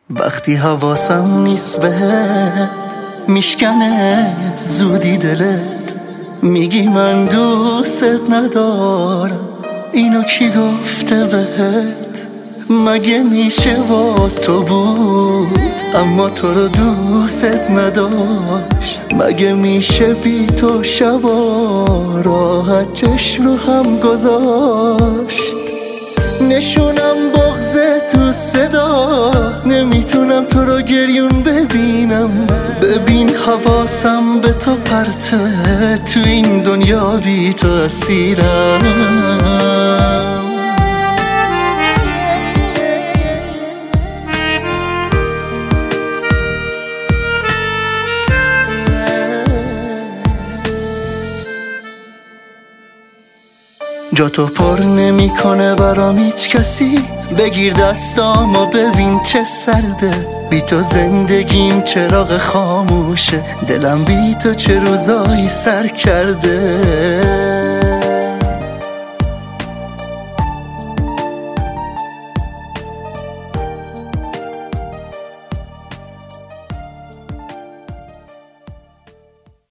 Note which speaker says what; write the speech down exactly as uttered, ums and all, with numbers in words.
Speaker 1: وقتی حواسم نیست بهت میشکنه زودی دلت، میگی من دوست ندارم، اینو کی گفته بهت؟ مگه میشه با تو بود اما تو رو دوست نداشت؟ مگه میشه بی تو شبا راحت چشم رو هم گذاشت؟ نشونم بغض تو صدا، نمیتونم تو رو گریون ببینم. ببین حواسم به تو پرته، تو این دنیا بی تو اسیرم. جا تو پر نمیکنه برام هیچ کسی، بگیر دستامو ببین چه سرده. بی تو زندگیم چراغ خاموشه، دلم بی تو چه روزایی سر کرده.